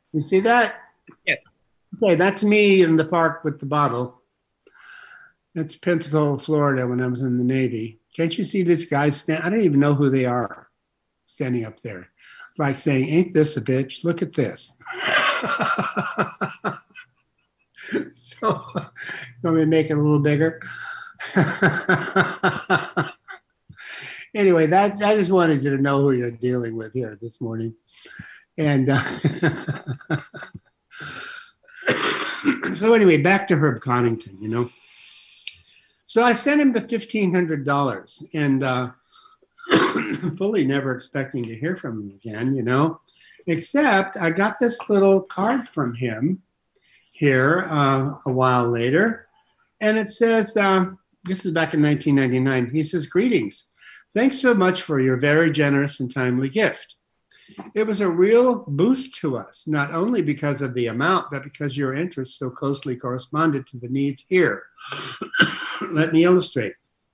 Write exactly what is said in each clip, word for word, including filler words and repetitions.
You see that? Yes. Okay, that's me in the park with the bottle. That's Pensacola, Florida, when I was in the Navy. Can't you see these guys stand? I don't even know who they are standing up there. It's like saying, ain't this a bitch? Look at this. So, let me make it a little bigger. Anyway, that I just wanted you to know who you're dealing with here this morning. And uh, so anyway, back to Herb Connington, you know. So I sent him the fifteen hundred dollars and uh, fully never expecting to hear from him again, you know, except I got this little card from him here uh, a while later. And it says, um, this is back in nineteen ninety-nine. He says, greetings. Thanks so much for your very generous and timely gift. It was a real boost to us, not only because of the amount, but because your interests so closely corresponded to the needs here. Let me illustrate.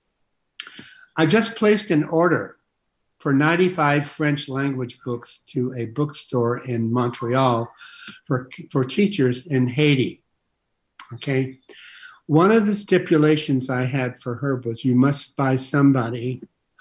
I just placed an order for ninety-five French language books to a bookstore in Montreal for, for teachers in Haiti. Okay. One of the stipulations I had for Herb was you must buy somebody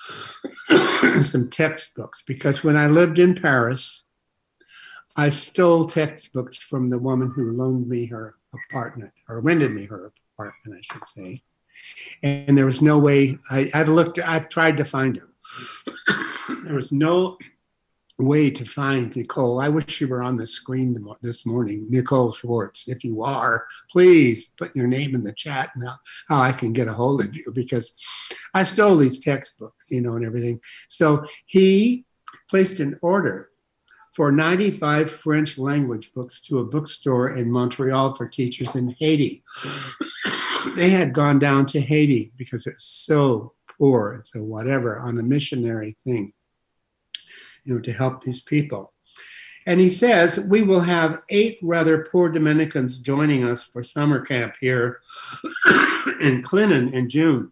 some textbooks, because when I lived in Paris, I stole textbooks from the woman who loaned me her apartment, or rented me her apartment, I should say. And there was no way, I, I've looked, I've tried to find her. There was no way to find Nicole. I wish you were on the screen this morning. Nicole Schwartz, if you are, please put your name in the chat now, how I can get a hold of you, because I stole these textbooks, you know, and everything. So he placed an order for ninety-five French language books to a bookstore in Montreal for teachers in Haiti. They had gone down to Haiti because it's so poor and so whatever on a missionary thing, you know, to help these people. And he says, we will have eight rather poor Dominicans joining us for summer camp here in Clinton in June.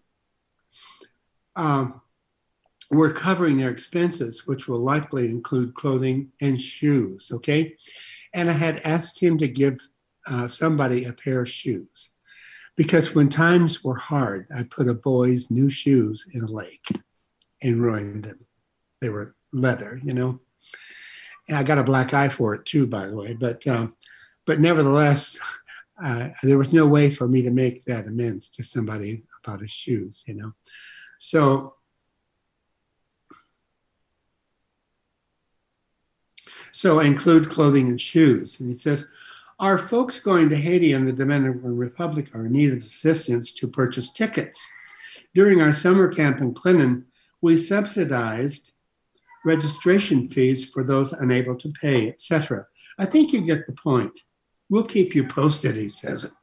Um, we're covering their expenses, which will likely include clothing and shoes, okay? And I had asked him to give uh, somebody a pair of shoes, because when times were hard, I put a boy's new shoes in a lake and ruined them. They were leather, you know. And I got a black eye for it too, by the way. But um, but nevertheless, uh, there was no way for me to make that amends to somebody about his shoes, you know. So, so include clothing and shoes. And he says, our folks going to Haiti and the Dominican Republic are in need of assistance to purchase tickets. During our summer camp in Clinton, we subsidized registration fees for those unable to pay, et cetera. I think you get the point. We'll keep you posted, he says.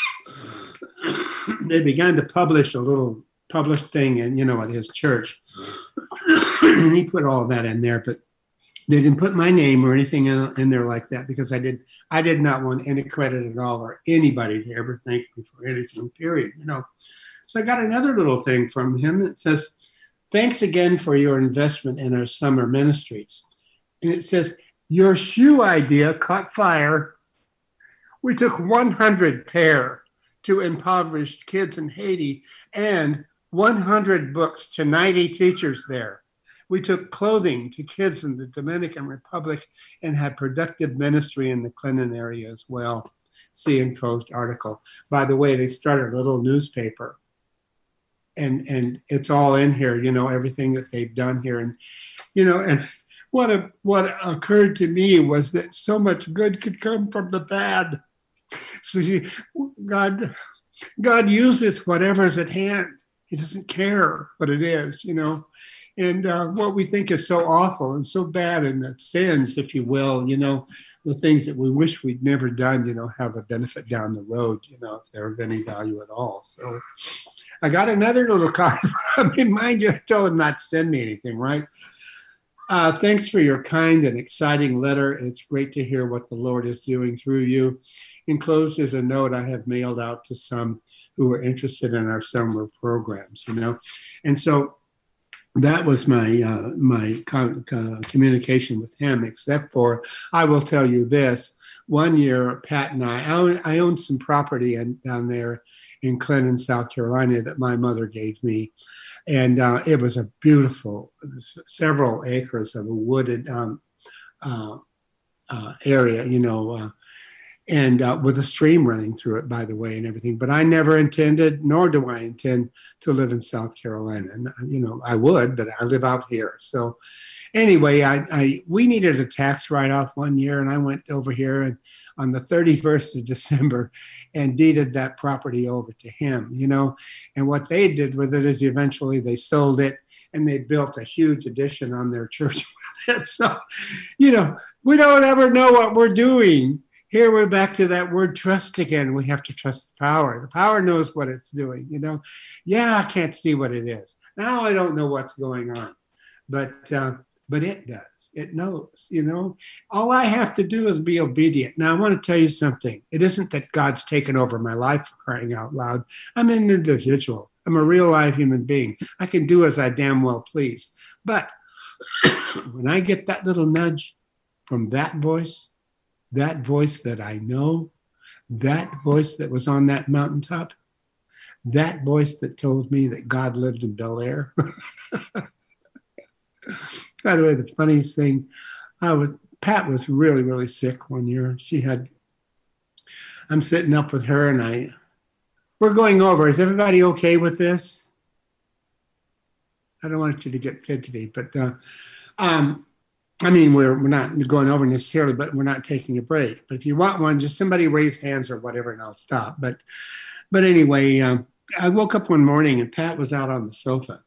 They began to publish a little published thing, and you know, at his church, and he put all that in there, but they didn't put my name or anything in, in there like that, because I did I did not want any credit at all or anybody to ever thank me for anything, period, you know. So I got another little thing from him that says, thanks again for your investment in our summer ministries. And it says, your shoe idea caught fire. We took one hundred pair to impoverished kids in Haiti and one hundred books to ninety teachers there. We took clothing to kids in the Dominican Republic and had productive ministry in the Clinton area as well. See enclosed article. By the way, they started a little newspaper. And and it's all in here, you know, everything that they've done here. And, you know, and what a, what occurred to me was that so much good could come from the bad. So you, God, God uses whatever's at hand. He doesn't care what it is, you know. And uh, what we think is so awful and so bad, and the sins, if you will, you know, the things that we wish we'd never done, you know, have a benefit down the road, you know, if they're of any value at all. So I got another little card from him. Mind you, I told him not to send me anything, right? Uh, thanks for your kind and exciting letter. It's great to hear what the Lord is doing through you. Enclosed is a note I have mailed out to some who are interested in our summer programs, you know. And so that was my uh, my con- uh, communication with him, except for, I will tell you this, one year, Pat and I, I own, I owned some property in, down there in Clinton, South Carolina, that my mother gave me. And uh, it was a beautiful, several acres of a wooded um, uh, uh, area, you know, uh, and uh, with a stream running through it, by the way, and everything. But I never intended, nor do I intend to live in South Carolina. And, you know, I would, but I live out here. So anyway, I, I we needed a tax write-off one year, and I went over here and on the thirty-first of December and deeded that property over to him, you know. And what they did with it is eventually they sold it, and they built a huge addition on their church with it. So, you know, we don't ever know what we're doing. Here we're back to that word trust again. We have to trust the power. The power knows what it's doing, you know. Yeah, I can't see what it is. Now I don't know what's going on. But uh, but it does. It knows, you know. All I have to do is be obedient. Now, I want to tell you something. It isn't that God's taken over my life, for crying out loud. I'm an individual. I'm a real live human being. I can do as I damn well please. But when I get that little nudge from that voice, that voice that I know, that voice that was on that mountaintop, that voice that told me that God lived in Bel Air. By the way, the funniest thing, I was Pat was really, really sick one year. She had, I'm sitting up with her and I, we're going over, is everybody okay with this? I don't want you to get fidgety, but uh, um, I mean, we're we're not going over necessarily, but we're not taking a break. But if you want one, just somebody raise hands or whatever, and I'll stop. But but anyway, um, I woke up one morning and Pat was out on the sofa,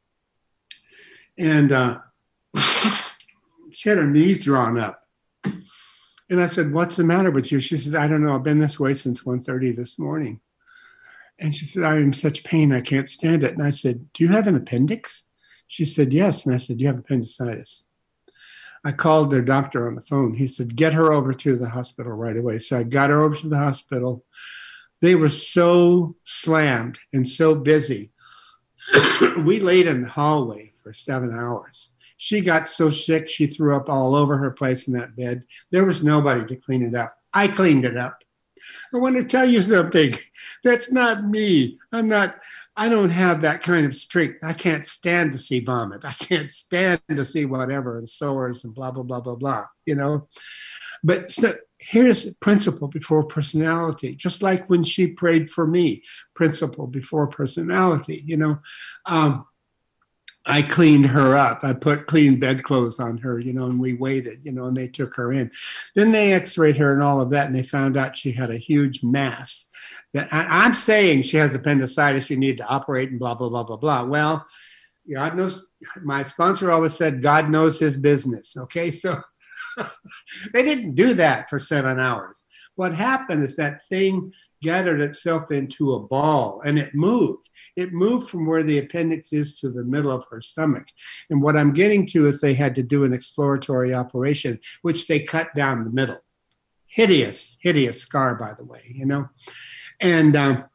and uh, she had her knees drawn up. And I said, "What's the matter with you?" She says, "I don't know. I've been this way since one thirty this morning." And she said, "I am in such pain. I can't stand it." And I said, "Do you have an appendix?" She said, "Yes." And I said, "You have appendicitis." I called their doctor on the phone. He said, "Get her over to the hospital right away." So I got her over to the hospital. They were so slammed and so busy. We laid in the hallway for seven hours. She got so sick, she threw up all over her place in that bed. There was nobody to clean it up. I cleaned it up. I want to tell you something. That's not me. I'm not, I don't have that kind of strength. I can't stand to see vomit. I can't stand to see whatever, and sores and blah, blah, blah, blah, blah, you know. But so here's principle before personality, just like when she prayed for me, principle before personality, you know. Um, I cleaned her up. I put clean bedclothes on her, you know, and we waited, you know, and they took her in. Then they x-rayed her and all of that, and they found out she had a huge mass. That I, I'm saying she has appendicitis, you need to operate and blah, blah, blah, blah, blah. Well, God knows, my sponsor always said, God knows his business, okay? So they didn't do that for seven hours. What happened is that thing gathered itself into a ball and it moved. It moved from where the appendix is to the middle of her stomach. And what I'm getting to is they had to do an exploratory operation, which they cut down the middle. Hideous, hideous scar, by the way, you know. And um,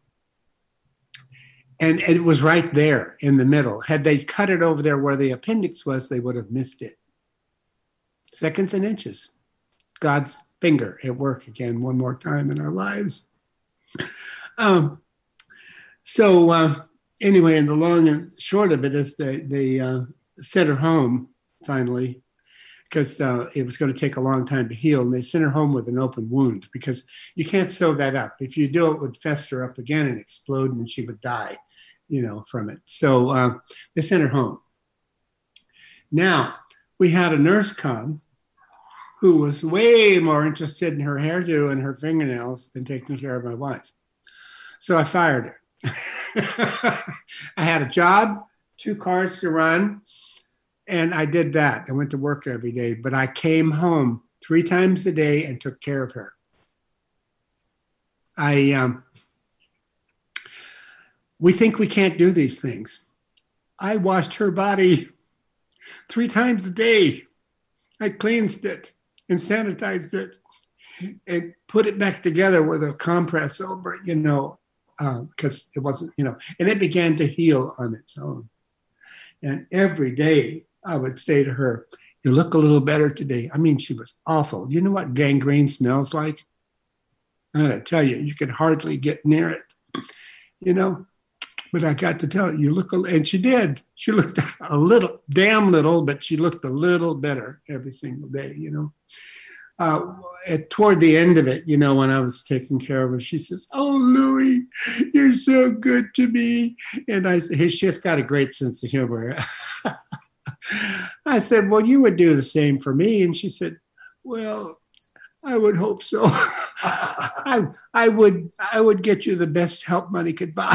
and it was right there in the middle. Had they cut it over there where the appendix was, they would have missed it. Seconds and inches. God's finger at work again one more time in our lives. Um, so uh, anyway, and the long and short of it is they, they uh, sent her home finally because uh, it was going to take a long time to heal. And they sent her home with an open wound because you can't sew that up. If you do, it would fester up again and explode and she would die, you know, from it. So uh, they sent her home. Now, we had a nurse come who was way more interested in her hairdo and her fingernails than taking care of my wife. So I fired her. I had a job, two cars to run, and I did that. I went to work every day, but I came home three times a day and took care of her. I, um, we think we can't do these things. I washed her body three times a day. I cleansed it and sanitized it and put it back together with a compress over it, you know, because uh, it wasn't, you know, and it began to heal on its own. And every day I would say to her, You look a little better today. I mean, she was awful. You know what gangrene smells like? I gotta tell you, you could hardly get near it, you know? But I got to tell her, you look, a, and she did. She looked a little, damn little, but she looked a little better every single day, you know? Uh, at, toward the end of it, you know, when I was taking care of her, she says, "Oh, Louis, you're so good to me." And I said, she's got a great sense of humor. I said, "Well, you would do the same for me." And she said, "Well, I would hope so. I, I would, I would get you the best help money could buy."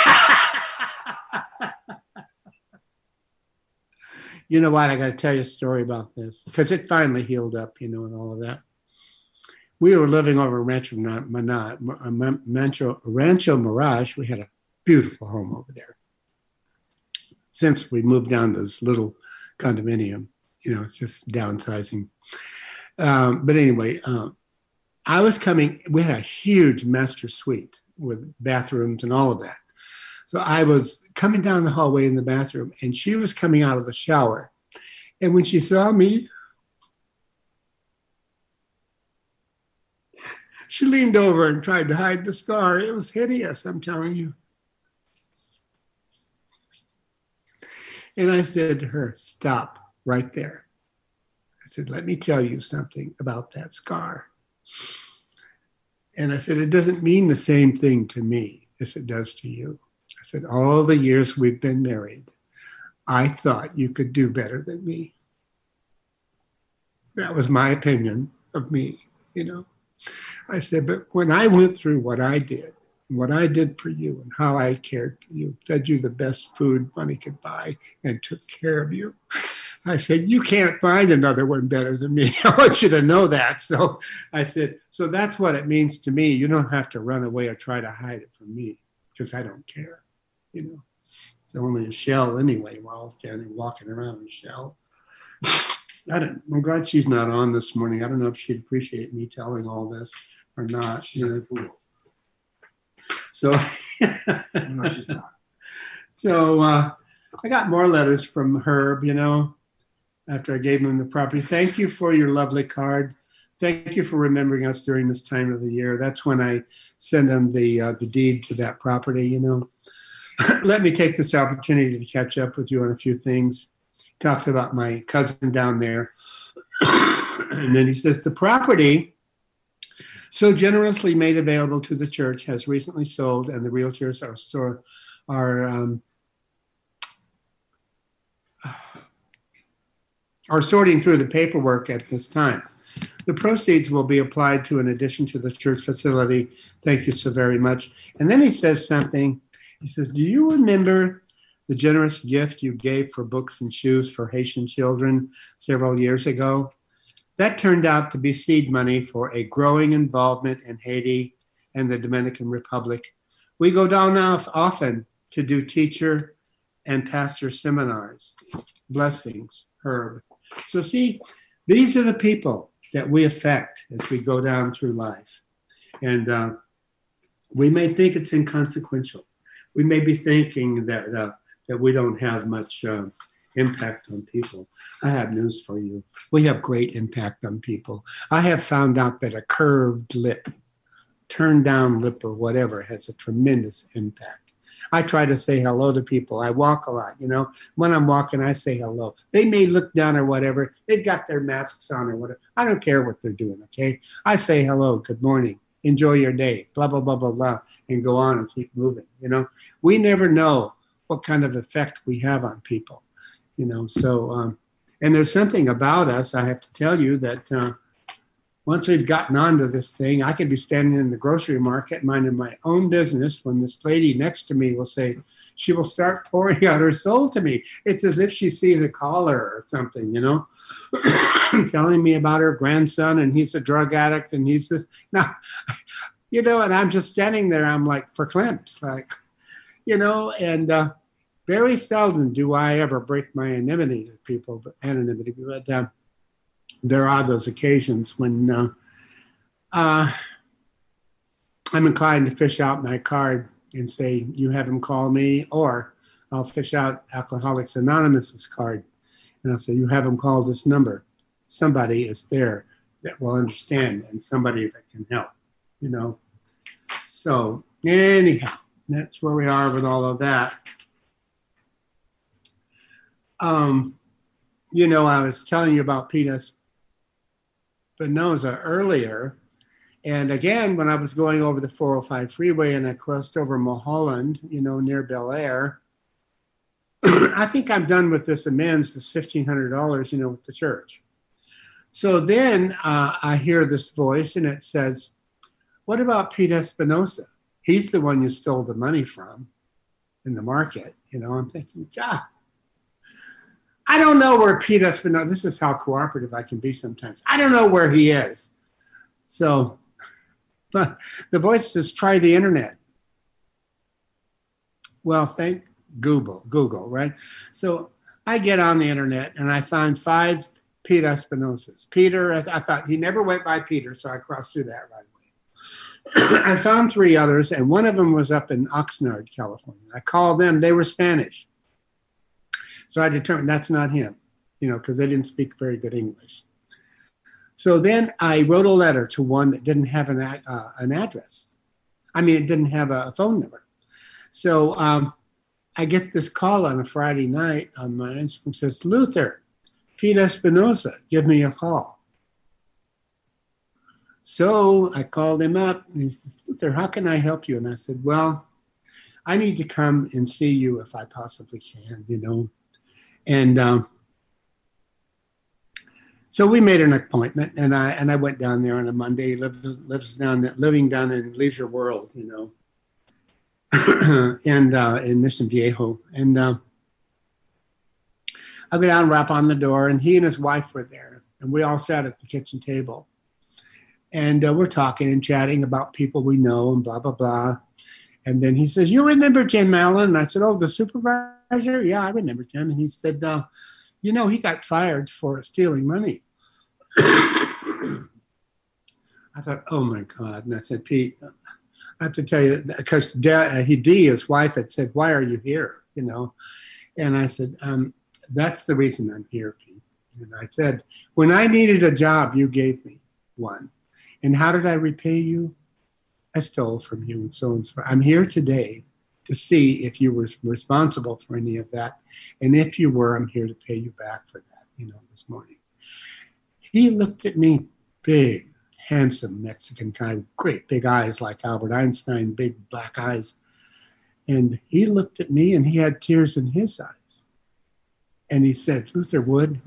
You know what? I got to tell you a story about this because it finally healed up, you know, and all of that. We were living over Rancho, Rancho, Rancho Mirage. We had a beautiful home over there. Since we moved down to this little condominium, you know, it's just downsizing. Um, but anyway, um, I was coming, we had a huge master suite with bathrooms and all of that. So I was coming down the hallway in the bathroom, and she was coming out of the shower. And when she saw me, she leaned over and tried to hide the scar. It was hideous, I'm telling you. And I said to her, "Stop right there." I said, "Let me tell you something about that scar." And I said, "It doesn't mean the same thing to me as it does to you." I said, "All the years we've been married, I thought you could do better than me." That was my opinion of me, you know. I said, "But when I went through what I did, what I did for you and how I cared for you, fed you the best food money could buy and took care of you, I said, you can't find another one better than me. I want you to know that." So I said, "So that's what it means to me. You don't have to run away or try to hide it from me because I don't care. You know, it's only a shell anyway while I'm standing walking around a shell." I don't, I'm glad she's not on this morning. I don't know if she'd appreciate me telling all this or not. She's you know. a fool. So, No, she's not. so uh, I got more letters from Herb, you know, after I gave him the property. "Thank you for your lovely card. Thank you for remembering us during this time of the year." That's when I send him the uh, the deed to that property, you know. "Let me take this opportunity to catch up with you on a few things." Talks about my cousin down there. And then he says, "The property so generously made available to the church has recently sold, and the realtors are, so, are, um, are sorting through the paperwork at this time. The proceeds will be applied to an addition to the church facility. Thank you so very much." And then he says something. He says, "Do you remember the generous gift you gave for books and shoes for Haitian children several years ago? That turned out to be seed money for a growing involvement in Haiti and the Dominican Republic. We go down now often to do teacher and pastor seminars. Blessings, Herb." So see, these are the people that we affect as we go down through life. And uh, we may think it's inconsequential. We may be thinking that uh, that we don't have much uh, impact on people. I have news for you. We have great impact on people. I have found out that a curved lip, turned down lip or whatever, has a tremendous impact. I try to say hello to people. I walk a lot, you know. When I'm walking, I say hello. They may look down or whatever. They've got their masks on or whatever. I don't care what they're doing, okay? I say hello, good morning, enjoy your day, blah, blah, blah, blah, blah, and go on and keep moving, you know. We never know what kind of effect we have on people, you know. So, um, and there's something about us, I have to tell you, that uh, once we've gotten onto this thing, I could be standing in the grocery market minding my own business when this lady next to me will say, she will start pouring out her soul to me. It's as if she sees a caller or something, you know, telling me about her grandson, and he's a drug addict, and he's this. Now, you know, and I'm just standing there, I'm like verklempt, like, you know, and uh, very seldom do I ever break my anonymity to people, but anonymity, but uh, there are those occasions when uh, uh, I'm inclined to fish out my card and say, you have him call me, or I'll fish out Alcoholics Anonymous's card And I said, you have them call this number. Somebody is there that will understand and somebody that can help, you know. So anyhow, that's where we are with all of that. Um, you know, I was telling you about Pete Espinosa earlier. And again, when I was going over the four oh five freeway and I crossed over Mulholland, you know, near Bel Air, I think I'm done with this amends, this fifteen hundred dollars, you know, with the church. So then uh, I hear this voice and it says, what about Pete Espinosa? He's the one you stole the money from in the market. You know, I'm thinking, God, I don't know where Pete Espinosa, this is how cooperative I can be sometimes. I don't know where he is. So but the voice says, try the internet. Well, thank Google, Google, right? So I get on the internet and I find five Pete Espinosas. Peter, I thought he never went by Peter, so I crossed through that right away. I found three others, and one of them was up in Oxnard, California. I called them. They were Spanish. So I determined that's not him, you know, because they didn't speak very good English. So then I wrote a letter to one that didn't have an, uh, an address. I mean, it didn't have a phone number. So um, I get this call on a Friday night on my Instagram, says, Luther, Pete Espinosa, give me a call. So I called him up and he says, Luther, how can I help you? And I said, well, I need to come and see you if I possibly can, you know. And um, so we made an appointment and I and I went down there on a Monday. He lives, lives down, living down in Leisure World, you know, and uh, in Mission Viejo. And uh, I go down, rap on the door, and he and his wife were there. And we all sat at the kitchen table. And uh, we're talking and chatting about people we know and blah, blah, blah. And then he says, you remember Jim Allen? And I said, oh, the supervisor? Yeah, I remember Jim. And he said, uh, you know, he got fired for stealing money. I thought, oh, my God. And I said, Pete, I have to tell you, because he, Dee, his wife, had said, why are you here? You know, and I said, um, that's the reason I'm here, Pete. And I said, when I needed a job, you gave me one. And how did I repay you? I stole from you and so on. So I'm here today to see if you were responsible for any of that. And if you were, I'm here to pay you back for that, you know, this morning. He looked at me, big, handsome Mexican guy, great big eyes like Albert Einstein, big black eyes. And he looked at me and he had tears in his eyes. And he said, Luther Wood,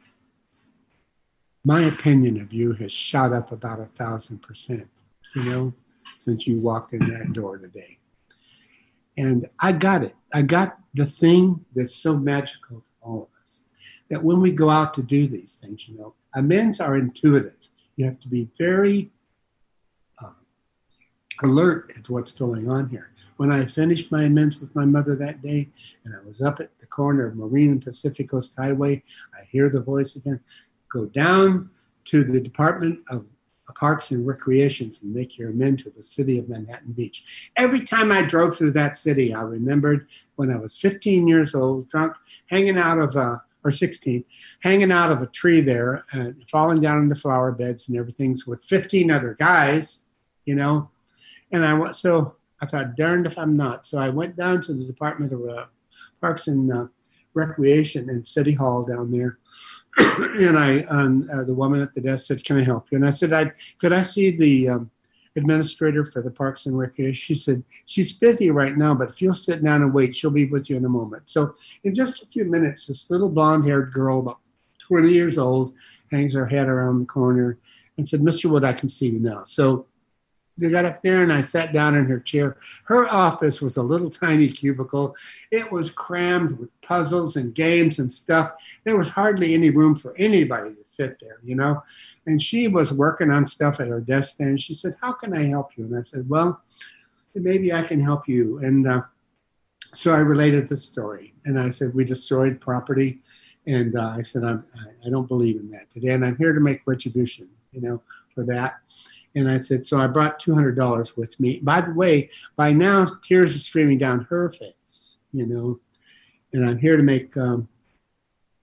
my opinion of you has shot up about a thousand percent, you know, since you walked in that door today. And I got it. I got the thing that's so magical to all of us, that when we go out to do these things, you know, amends are intuitive. You have to be very uh, alert at what's going on here. When I finished my amends with my mother that day, and I was up at the corner of Marine and Pacific Coast Highway, I hear the voice again, go down to the Department of Parks and Recreations and make your amend to the city of Manhattan Beach. Every time I drove through that city, I remembered when I was fifteen years old, drunk, hanging out of a, or sixteen, hanging out of a tree there and falling down in the flower beds and everything's with fifteen other guys, you know. And I went, so I thought, darned if I'm not. So I went down to the Department of uh, Parks and uh, Recreation and City Hall down there. And I, um, uh, the woman at the desk said, can I help you? And I said, I could I see the um, administrator for the Parks and Recreation? She said, she's busy right now, but if you'll sit down and wait, she'll be with you in a moment. So in just a few minutes, this little blonde-haired girl, about twenty years old, hangs her head around the corner and said, Mister Wood, I can see you now. So I got up there and I sat down in her chair. Her office was a little tiny cubicle. It was crammed with puzzles and games and stuff. There was hardly any room for anybody to sit there, you know. And she was working on stuff at her desk there. And she said, how can I help you? And I said, well, maybe I can help you. And uh, so I related the story. And I said, we destroyed property. And uh, I said, I'm, I don't believe in that today. And I'm here to make retribution, you know, for that. And I said, so I brought two hundred dollars with me. By the way, by now, tears are streaming down her face, you know, and I'm here to make um,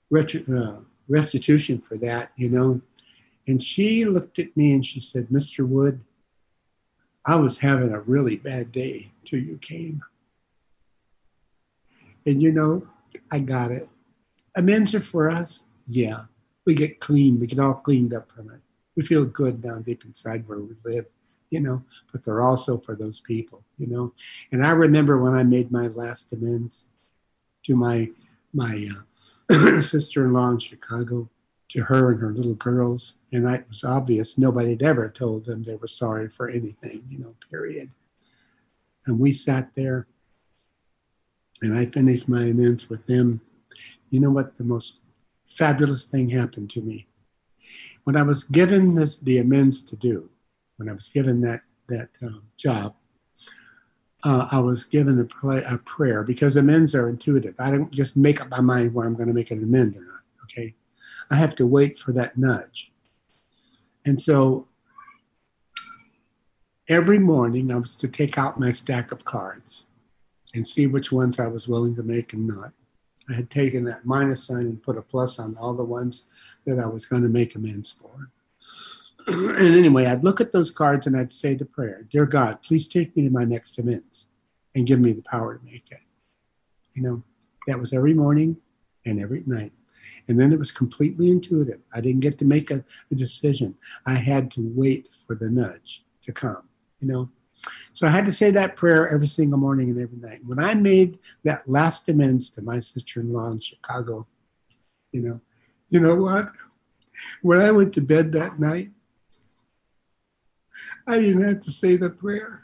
retri- uh, restitution for that, you know. And she looked at me and she said, Mister Wood, I was having a really bad day till you came. And you know, I got it. Amends are for us. Yeah. We get clean. We get all cleaned up from it. We feel good down deep inside where we live, you know, but they're also for those people, you know. And I remember when I made my last amends to my my uh, sister-in-law in Chicago, to her and her little girls, and I, it was obvious nobody had ever told them they were sorry for anything, you know, period. And we sat there, and I finished my amends with them. You know what? The most fabulous thing happened to me. When I was given this, the amends to do, when I was given that, that um, job, uh, I was given a, play, a prayer, because amends are intuitive. I don't just make up my mind where I'm going to make an amend or not, okay? I have to wait for that nudge. And so every morning I was to take out my stack of cards and see which ones I was willing to make and not. I had taken that minus sign and put a plus on all the ones that I was going to make amends for. And anyway, I'd look at those cards and I'd say the prayer, Dear God, please take me to my next amends and give me the power to make it. You know, that was every morning and every night. And then it was completely intuitive. I didn't get to make a, a decision. I had to wait for the nudge to come, you know. So I had to say that prayer every single morning and every night. When I made that last amends to my sister-in-law in Chicago, you know, you know what? When I went to bed that night, I didn't have to say the prayer.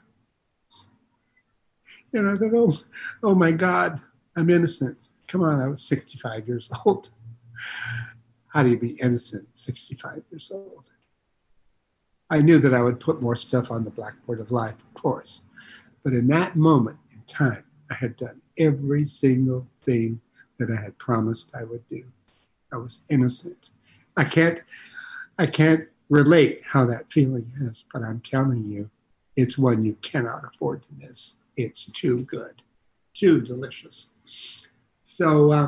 And I thought, oh, oh my God, I'm innocent. Come on, I was sixty-five years old. How do you be innocent at sixty-five years old? I knew that I would put more stuff on the blackboard of life, of course. But in that moment in time, I had done every single thing that I had promised I would do. I was innocent. I can't, I can't relate how that feeling is, but I'm telling you, it's one you cannot afford to miss. It's too good, too delicious. So, uh,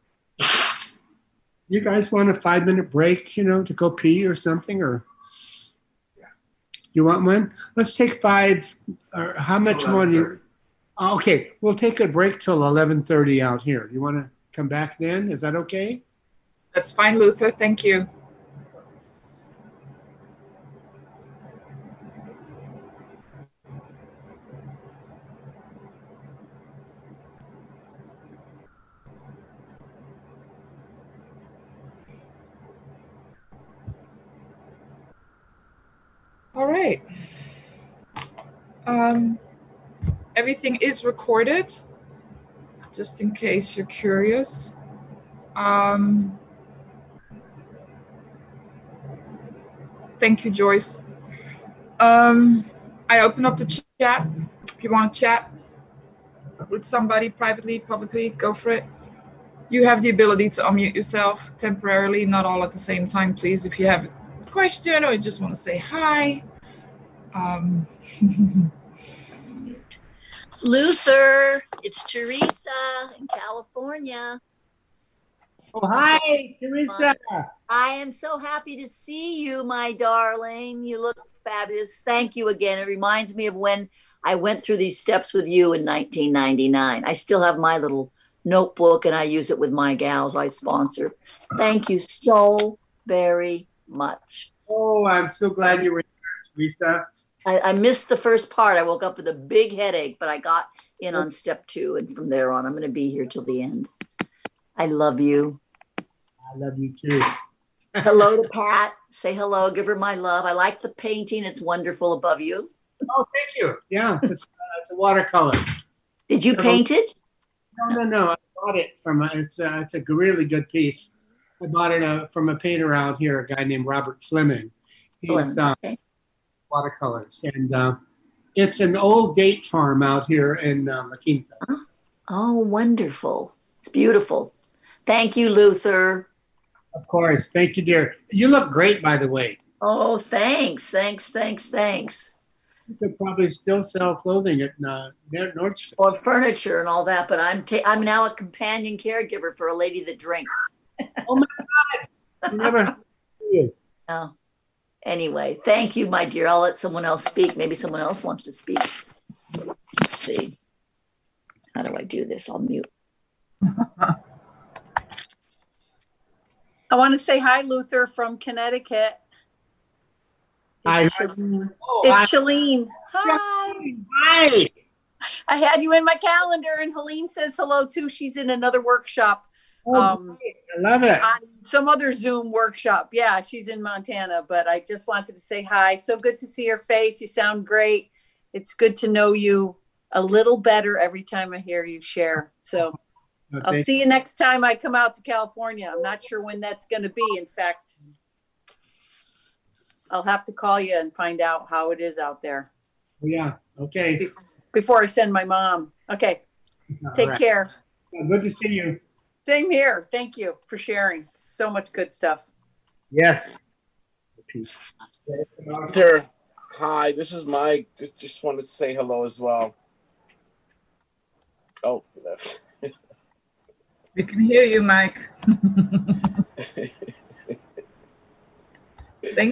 you guys want a five-minute break, you know, to go pee or something, or you want one? Let's take five. Or how much more do you? Okay, we'll take a break till eleven thirty out here. You want to come back then? Is that okay? That's fine, Luther. Thank you. All right. Um, everything is recorded, just in case you're curious. Um, thank you, Joyce. Um, I open up the chat. If you want to chat with somebody privately, publicly, go for it. You have the ability to unmute yourself temporarily, not all at the same time, please. If you have a question or you just want to say hi. Um, Luther, it's Teresa in California. Oh, hi, Teresa. I am so happy to see you, my darling. You look fabulous. Thank you again. It reminds me of when I went through these steps with you in nineteen ninety-nine. I still have my little notebook and I use it with my gals I sponsor. Thank you so very much. Oh, I'm so glad you were here, Teresa. I, I missed the first part. I woke up with a big headache, but I got in on step two. And from there on, I'm going to be here till the end. I love you. I love you too. Hello to Pat. Say hello. Give her my love. I like the painting. It's wonderful above you. Oh, thank you. Yeah, it's, uh, it's a watercolor. Did you paint it? No, no, no. I bought it from a, it's a, it's a really good piece. I bought it uh, from a painter out here, a guy named Robert Fleming. He's uh, okay. watercolors. And uh, it's an old date farm out here in uh, La Quinta. Oh, oh, wonderful. It's beautiful. Thank you, Luther. Of course. Thank you, dear. You look great, by the way. Oh, thanks. Thanks, thanks, thanks. You could probably still sell clothing at uh, Nordstrom. Or furniture and all that, but I'm ta- I'm now a companion caregiver for a lady that drinks. Oh my God! I never heard you. Oh. Anyway, thank you, my dear. I'll let someone else speak. Maybe someone else wants to speak. Let's see. How do I do this? I'll mute. I want to say hi, Luther from Connecticut. Hi. Shalene. Oh, It's hi. Shalene. Hi. Hi. I had you in my calendar, and Helene says hello too. She's in another workshop, Oh, um, I love it. on some other Zoom workshop. Yeah, she's in Montana, but I just wanted to say hi. So good to see your face. You sound great. It's good to know you a little better every time I hear you share. So I'll Okay. see you next time I come out to California. I'm not sure when that's going to be. In fact, I'll have to call you and find out how it is out there Yeah. Okay. before, before I send my mom. Okay. Take All right. care. Good to see you. Same here. Thank you for sharing so much good stuff. Yes. Peace. There. Hi, this is Mike. Just, just wanted to say hello as well. Oh, he left. We can hear you, Mike. Thank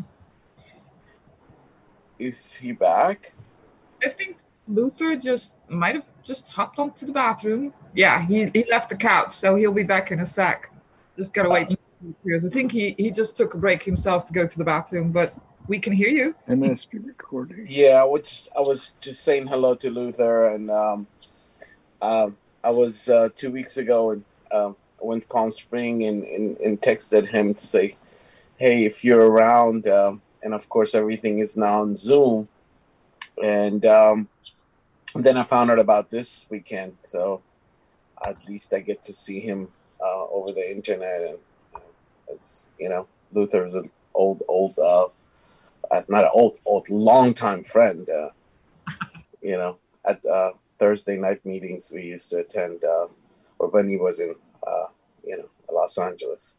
Is he back? I think Luther just might have just hopped onto the bathroom. Yeah, he, he left the couch, so he'll be back in a sec. Just gotta wait. until he appears. I think he, he just took a break himself to go to the bathroom, but we can hear you. I must be recording. Yeah, I was, I was just saying hello to Luther, and um, um, I was uh, two weeks ago and um, I went to Palm Spring and, and, and texted him to say, hey, if you're around, um, and of course everything is now on Zoom, and um, then I found out about this weekend, so at least I get to see him uh, over the internet, and uh, as you know, Luther is an old, old, uh, uh, not an old, old, long-time friend. Uh, you know, at uh, Thursday night meetings we used to attend, uh, or when he was in, uh, you know, Los Angeles.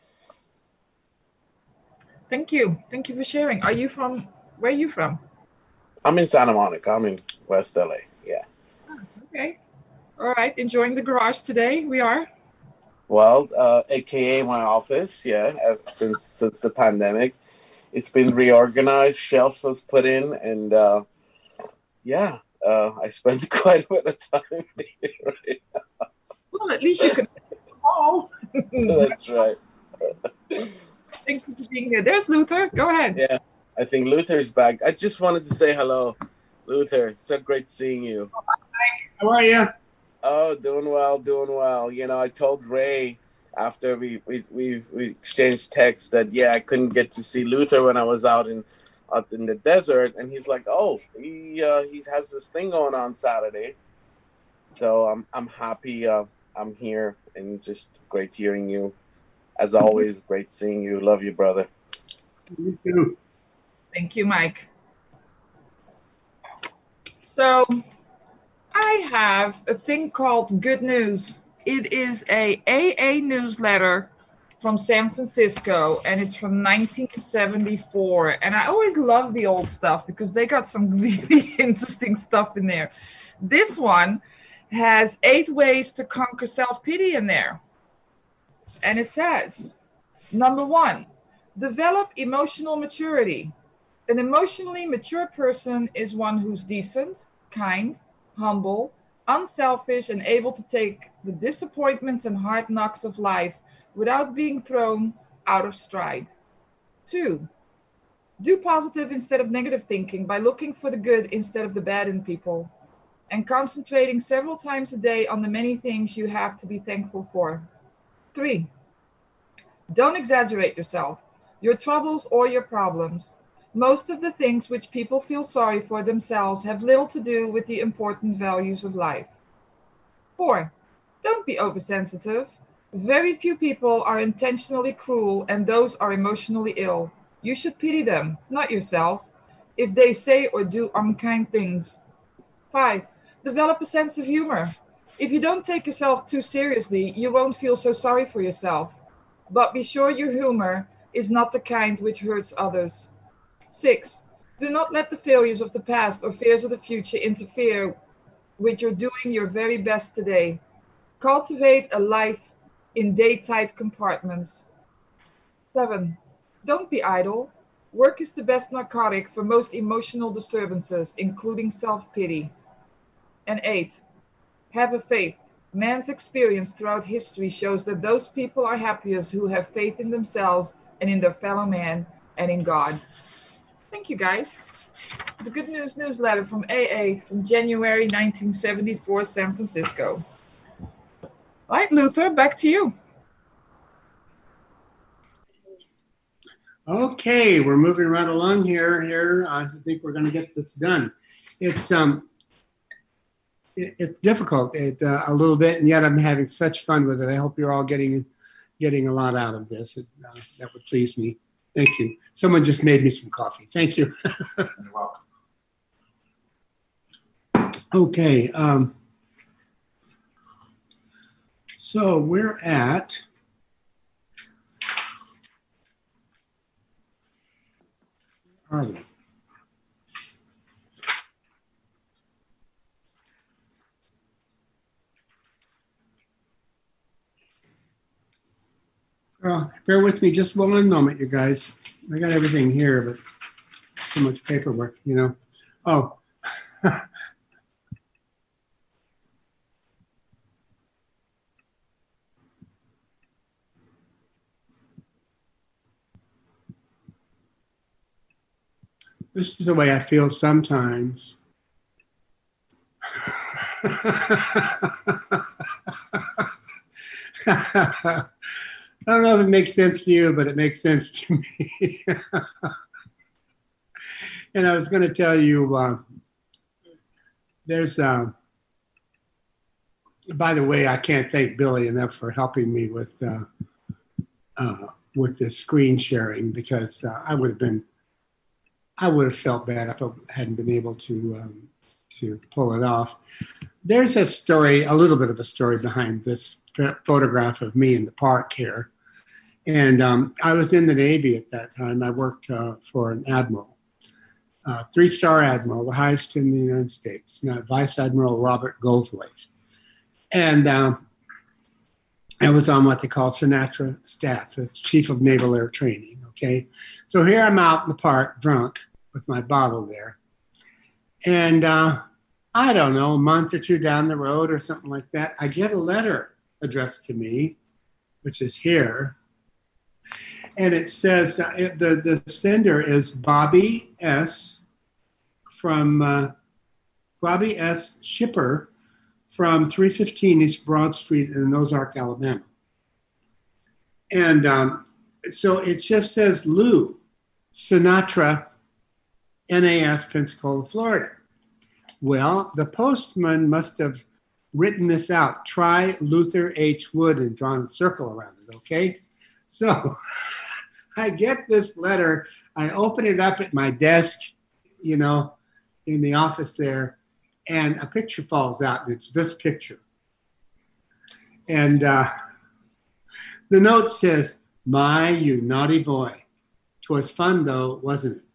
Thank you. Thank you for sharing. Are you from, where are you from? I'm in Santa Monica. I'm in West L A. Yeah. Okay. All right. Enjoying the garage today. We are. Well, uh, A K A my office. Yeah. uh, Since since the pandemic, it's been reorganized. Shelves was put in, and uh, yeah, uh, I spent quite a bit of time there. Right? Well, at least you can call. That's right. Thank you for being here. There's Luther. Go ahead. Yeah. I think Luther's back. I just wanted to say hello, Luther. It's so great seeing you. How are you? Oh, doing well, doing well. You know, I told Ray after we we, we, we exchanged texts that, yeah, I couldn't get to see Luther when I was out in out in the desert. And he's like, oh, he uh, he has this thing going on Saturday. So I'm, I'm happy uh, I'm here, and just great hearing you. As always, great seeing you. Love you, brother. You too. Thank you, Mike. So I have a thing called Good News. It is a A A newsletter from San Francisco, and it's from nineteen seventy-four. And I always love the old stuff because they got some really interesting stuff in there. This one has eight ways to conquer self-pity in there. And it says, number one, develop emotional maturity. An emotionally mature person is one who's decent, kind, humble, unselfish, and able to take the disappointments and hard knocks of life without being thrown out of stride. Two, do positive instead of negative thinking by looking for the good instead of the bad in people, and concentrating several times a day on the many things you have to be thankful for. Three, don't exaggerate yourself, your troubles, or your problems. Most of the things which people feel sorry for themselves have little to do with the important values of life. Four, don't be oversensitive. Very few people are intentionally cruel, and those are emotionally ill. You should pity them, not yourself, if they say or do unkind things. Five, develop a sense of humor. If you don't take yourself too seriously, you won't feel so sorry for yourself. But be sure your humor is not the kind which hurts others. Six, do not let the failures of the past or fears of the future interfere with your doing your very best today. Cultivate a life in day-tight compartments. Seven, don't be idle. Work is the best narcotic for most emotional disturbances, including self-pity. And eight, have a faith. Man's experience throughout history shows that those people are happiest who have faith in themselves and in their fellow man and in God. Thank you, guys. The Good News newsletter from A A from January nineteen seventy-four, San Francisco. All right, Luther, back to you. Okay, we're moving right along here. Here, I think we're going to get this done. It's um, it, it's difficult it, uh, a little bit, and yet I'm having such fun with it. I hope you're all getting getting a lot out of this. It, uh, that would please me. Thank you. Someone just made me some coffee. Thank you. You're welcome. Okay. Um, so we're at. Are we? Well, bear with me just one moment, you guys. I got everything here, but too much paperwork, you know. Oh. This is the way I feel sometimes. I don't know if it makes sense to you, but it makes sense to me. And I was going to tell you, uh, there's, uh, by the way, I can't thank Billy enough for helping me with uh, uh, with this screen sharing, because uh, I would have been, I would have felt bad if I hadn't been able to um, to pull it off. There's a story, a little bit of a story behind this photograph of me in the park here. And um, I was in the Navy at that time. I worked uh, for an admiral, uh, three-star admiral, the highest in the United States, now Vice Admiral Robert Goldthwait. And uh, I was on what they call Sinatra staff, as Chief of Naval Air Training, okay? So here I'm out in the park, drunk, with my bottle there. And uh, I don't know, a month or two down the road or something like that, I get a letter addressed to me, which is here. And it says, uh, it, the, the sender is Bobby S. from, uh, Bobby S. Shipper from three fifteen East Broad Street in Ozark, Alabama. And um, so it just says Lou, Sinatra, N A S, Pensacola, Florida. Well, the postman must have written this out. Try Luther H. Wood and drawn a circle around it, okay? So I get this letter. I open it up at my desk, you know, in the office there, and a picture falls out, and it's this picture. And uh, the note says, "My, you naughty boy. 'Twas fun, though, wasn't it?"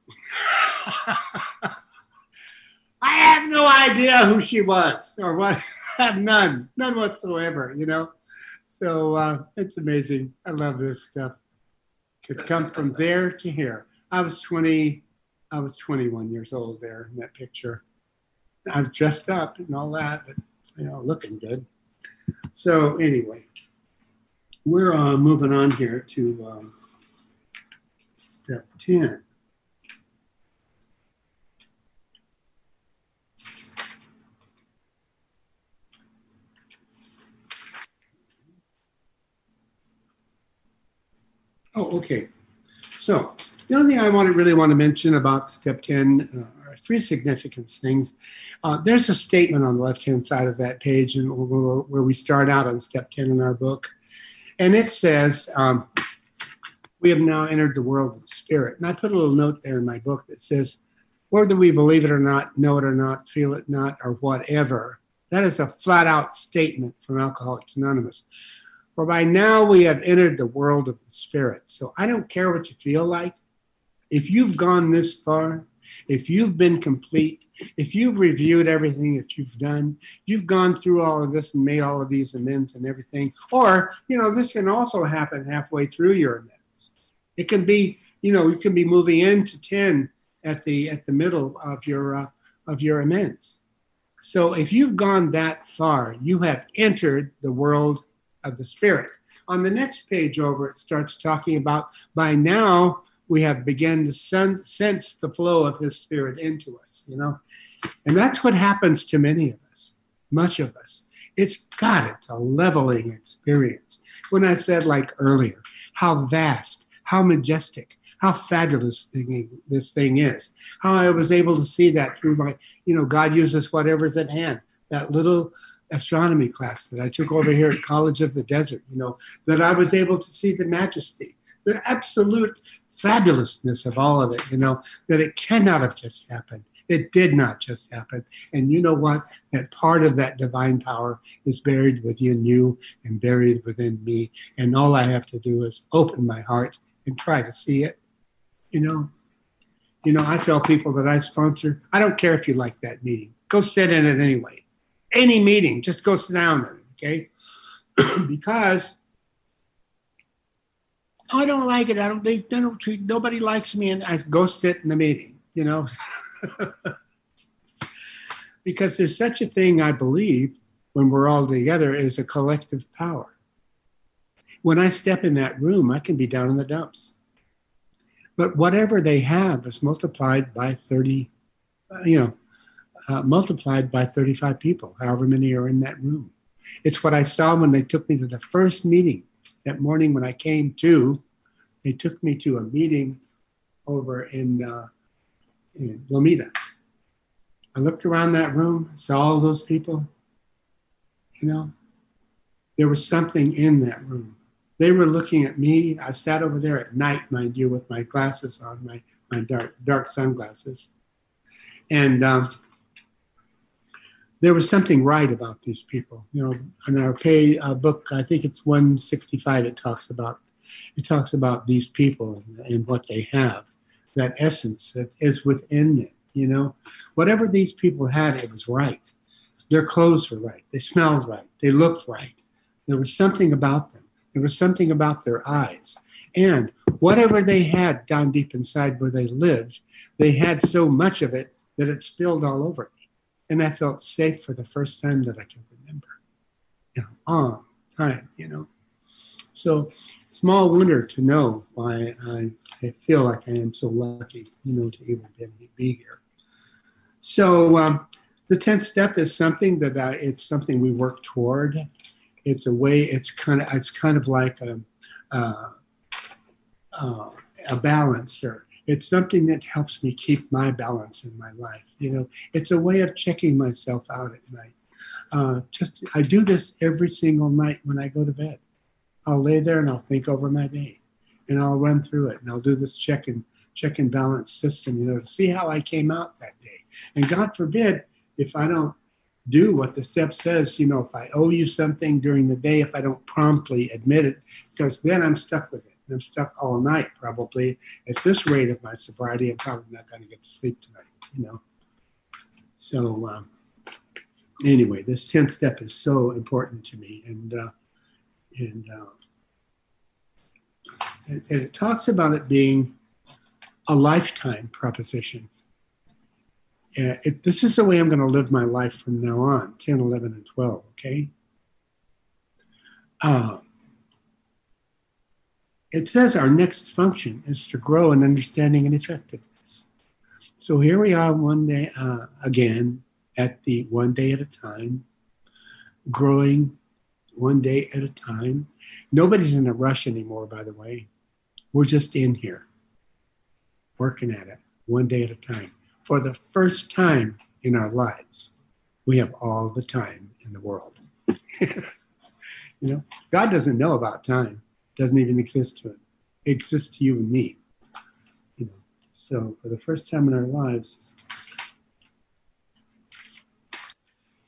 I have no idea who she was or what. None, none whatsoever, you know. So uh, it's amazing. I love this stuff. It's come from there to here. I was twenty, I was twenty-one years old there in that picture. I was dressed up and all that, but you know, looking good. So anyway, we're uh, moving on here to um, step ten. Oh, okay. So the only thing I want to really want to mention about step ten uh, are three significance things. Uh, there's a statement on the left-hand side of that page, and where, where we start out on step ten in our book, and it says, um, "We have now entered the world of the spirit." And I put a little note there in my book that says, "Whether we believe it or not, know it or not, feel it not, or whatever," that is a flat-out statement from Alcoholics Anonymous. For by now we have entered the world of the spirit. So I don't care what you feel like. If you've gone this far, if you've been complete, if you've reviewed everything that you've done, you've gone through all of this and made all of these amends and everything, or, you know, this can also happen halfway through your amends. It can be, you know, you can be moving into ten at the at the middle of your uh, of your amends. So if you've gone that far, you have entered the world of the Spirit. On the next page over, it starts talking about by now we have begun to sen- sense the flow of his Spirit into us, you know. And that's what happens to many of us, much of us. It's, God, it's a leveling experience. When I said, like earlier, how vast, how majestic, how fabulous thing, this thing is, how I was able to see that through my, you know, God uses whatever's at hand, that little astronomy class that I took over here at College of the Desert, you know, that I was able to see the majesty, the absolute fabulousness of all of it, you know, that it cannot have just happened. It did not just happen. And you know what? That part of that divine power is buried within you and buried within me. And all I have to do is open my heart and try to see it, you know. You know, I tell people that I sponsor, I don't care if you like that meeting. Go sit in it anyway. Any meeting, just go sit down in it, okay? Because I don't like it. I don't. They, they don't treat. Nobody likes me, and I go sit in the meeting. You know, because there's such a thing. I believe when we're all together is a collective power. When I step in that room, I can be down in the dumps. But whatever they have is multiplied by thirty. Uh, you know, uh, multiplied by thirty-five people, however many are in that room. It's what I saw when they took me to the first meeting. That morning when I came to, they took me to a meeting over in, uh, in Lomita. I looked around that room, saw all those people. You know, there was something in that room. They were looking at me. I sat over there at night, mind you, with my glasses on, my, my dark, dark sunglasses. And um, there was something right about these people. You know, in our pay uh, book, I think it's one sixty-five, it talks about it talks about these people and, and what they have, that essence that is within them, you know. Whatever these people had, it was right. Their clothes were right. They smelled right. They looked right. There was something about them. There was something about their eyes. And whatever they had down deep inside where they lived, they had so much of it that it spilled all over me. And I felt safe for the first time that I can remember. You know, long time, you know. So small wonder to know why I, I feel like I am so lucky, you know, to even be here. So um, the tenth step is something that I, it's something we work toward. It's a way, it's kind of, it's kind of like a, uh, uh, a balancer. It's something that helps me keep my balance in my life. You know, it's a way of checking myself out at night. Uh, just, I do this every single night when I go to bed. I'll lay there and I'll think over my day, and I'll run through it, and I'll do this check and check and balance system, you know, to see how I came out that day. And God forbid if I don't do what the step says, you know, if I owe you something during the day, if I don't promptly admit it, because then I'm stuck with it. I'm stuck all night, probably. At this rate of my sobriety, I'm probably not going to get to sleep tonight, you know. So um, anyway, this tenth step is so important to me. And uh, and, uh, and and it talks about it being a lifetime proposition. Uh, it, this is the way I'm going to live my life from now on, ten, eleven, and twelve, okay? Uh, It says our next function is to grow in understanding and effectiveness. So here we are one day, uh, again, at the one day at a time, growing one day at a time. Nobody's in a rush anymore, by the way. We're just in here, working at it, one day at a time. For the first time in our lives, we have all the time in the world. You know, God doesn't know about time. Doesn't even exist to him. It exists to you and me. You know, so for the first time in our lives.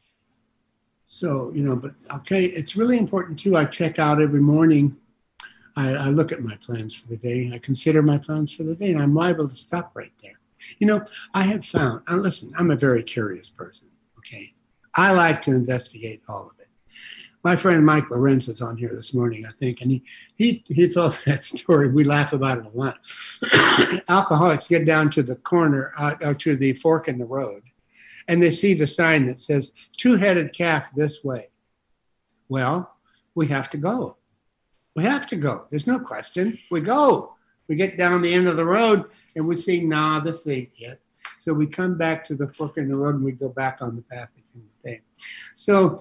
So, you know, but okay, it's really important too. I check out every morning I, I look at my plans for the day. I consider my plans for the day, and I'm liable to stop right there. You know, I have found, uh, listen, I'm a very curious person, okay? I like to investigate all of it. My friend Mike Lorenz is on here this morning, I think, and he he, he told that story. We laugh about it a lot. Alcoholics get down to the corner, uh, or to the fork in the road, and they see the sign that says, two-headed calf this way. Well, we have to go. We have to go. There's no question. We go. We get down the end of the road and we see, nah, this ain't it. So we come back to the fork in the road and we go back on the path again. So,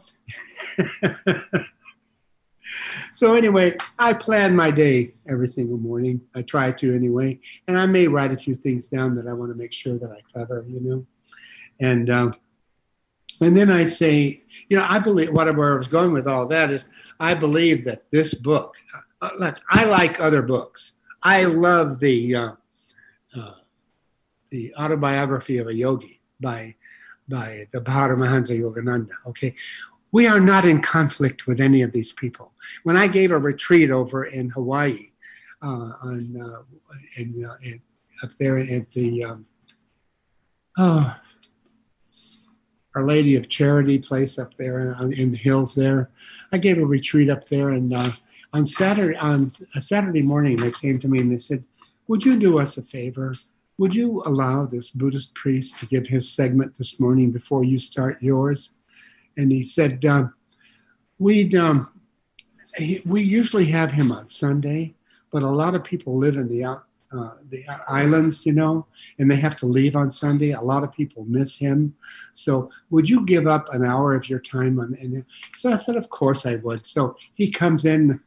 so anyway, I plan my day every single morning. I try to anyway. And I may write a few things down that I want to make sure that I cover, you know. And um, and then I say, you know, I believe, whatever I was going with all that is, I believe that this book, uh, look, I like other books. I love the uh, uh, the autobiography of a yogi by by the Paramahansa Yogananda. Okay, we are not in conflict with any of these people. When I gave a retreat over in Hawaii, uh, on uh, in, uh, in, up there at the um, oh, Our Lady of Charity place up there in the hills there, I gave a retreat up there, and uh, on Saturday on a Saturday morning they came to me and they said, "Would you do us a favor? Would you allow this Buddhist priest to give his segment this morning before you start yours?" And he said, um, "We'd um, he, we usually have him on Sunday, but a lot of people live in the out, uh, the islands, you know, and they have to leave on Sunday. A lot of people miss him. So would you give up an hour of your time on?" And so I said, "Of course I would." So he comes in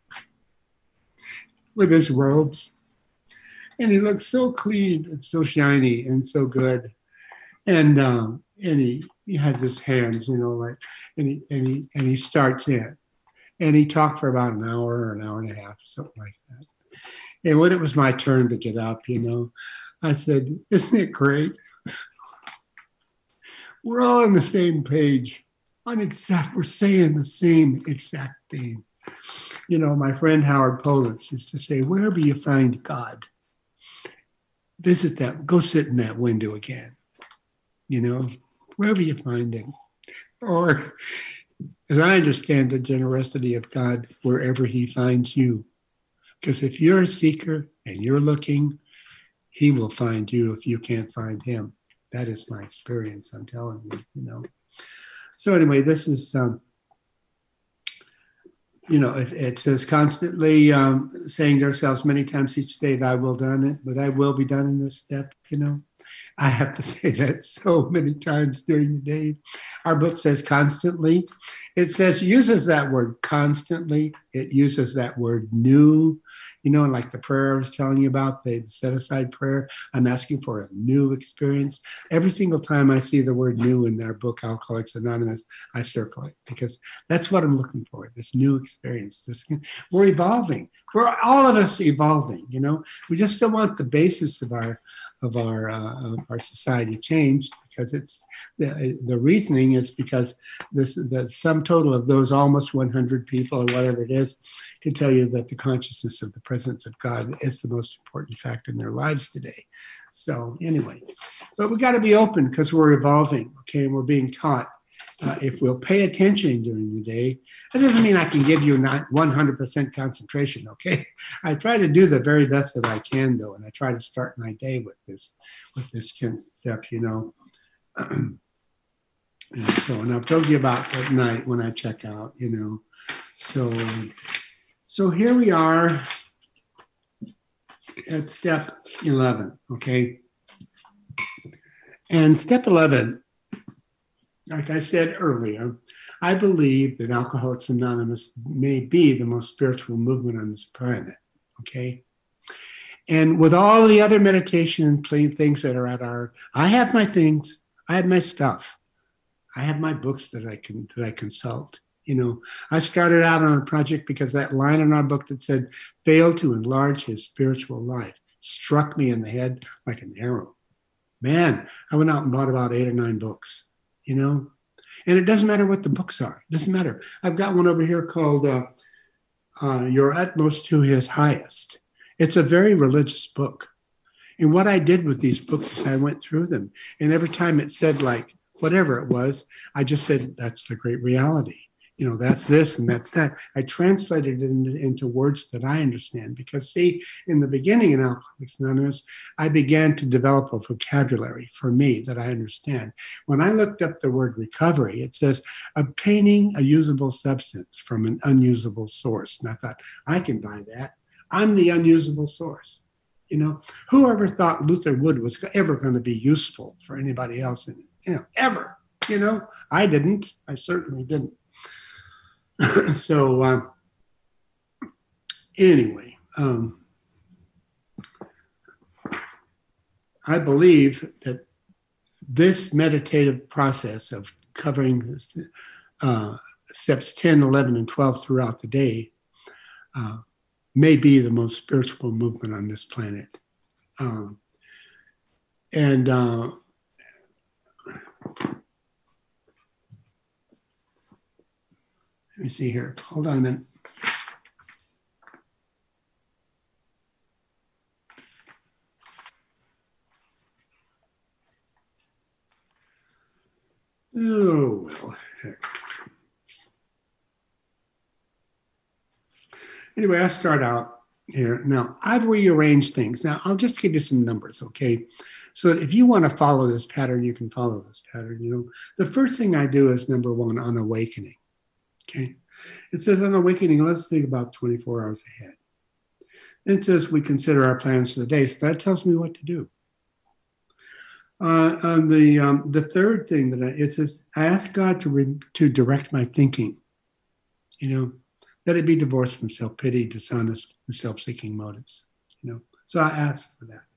with his robes. And he looks so clean and so shiny and so good. And um, and he, he had his hands, you know, like, and he, and he and he starts in. And he talked for about an hour or an hour and a half, something like that. And when it was my turn to get up, you know, I said, "Isn't it great? We're all on the same page. On exact, we're saying the same exact thing." You know, my friend Howard Polis used to say, "Wherever you find God, visit that, go sit in that window again, you know, wherever you find him." Or, as I understand the generosity of God, wherever he finds you. Because if you're a seeker and you're looking, he will find you if you can't find him. That is my experience, I'm telling you, you know. So anyway, this is, um, you know, it, it says constantly um, saying to ourselves many times each day, "Thy will done it," but I will be done in this step, you know. I have to say that so many times during the day. Our book says constantly. It says, uses that word constantly. It uses that word new. You know, like the prayer I was telling you about, the set aside prayer, I'm asking for a new experience. Every single time I see the word new in their book, Alcoholics Anonymous, I circle it because that's what I'm looking for, this new experience. This, we're evolving. We're all of us evolving, you know. We just don't want the basis of our of our uh, of our society changed, because it's the, the reasoning is because this the sum total of those almost one hundred people or whatever it is can tell you that the consciousness of the presence of God is the most important fact in their lives today. So anyway, but we got to be open because we're evolving, okay, and we're being taught. Uh, if we'll pay attention during the day, that doesn't mean I can give you not one hundred percent concentration, okay? I try to do the very best that I can, though, and I try to start my day with this, with this tenth step, you know. And so, and I've told you about at night when I check out, you know. So, so here we are at step eleven, okay? And step eleven, like I said earlier, I believe that Alcoholics Anonymous may be the most spiritual movement on this planet, okay? And with all the other meditation and plain things that are at our, I have my things, I have my stuff, I have my books that I can that I consult. You know, I started out on a project because that line in our book that said, "failed to enlarge his spiritual life," struck me in the head like an arrow. Man, I went out and bought about eight or nine books. You know, and it doesn't matter what the books are. It doesn't matter. I've got one over here called uh, uh, your utmost to his highest. It's a very religious book. And what I did with these books is I went through them. And every time it said, like, whatever it was, I just said, that's the great reality. You know, that's this and that's that. I translated it into, into words that I understand. Because, see, in the beginning in Alcoholics Anonymous, I began to develop a vocabulary for me that I understand. When I looked up the word recovery, it says obtaining a usable substance from an unusable source. And I thought, I can buy that. I'm the unusable source. You know, whoever thought Luther Wood was ever going to be useful for anybody else, in, you know, ever, you know, I didn't. I certainly didn't. so, uh, anyway, um, I believe that this meditative process of covering uh, steps ten, eleven, and twelve throughout the day uh, may be the most spiritual movement on this planet. Um, and uh, let me see here. Hold on a minute. Oh, well, heck. Anyway, I start out here. Now, I've rearranged things. Now, I'll just give you some numbers, okay? So that if you want to follow this pattern, you can follow this pattern. You know, the first thing I do is number one, on awakening, okay? It says on awakening, let's think about twenty-four hours ahead. Then it says we consider our plans for the day. So that tells me what to do. Uh, on the um, the third thing that I, it says, I ask God to re, to direct my thinking, you know, let it be divorced from self-pity, dishonest, and self-seeking motives, you know. So I ask for that.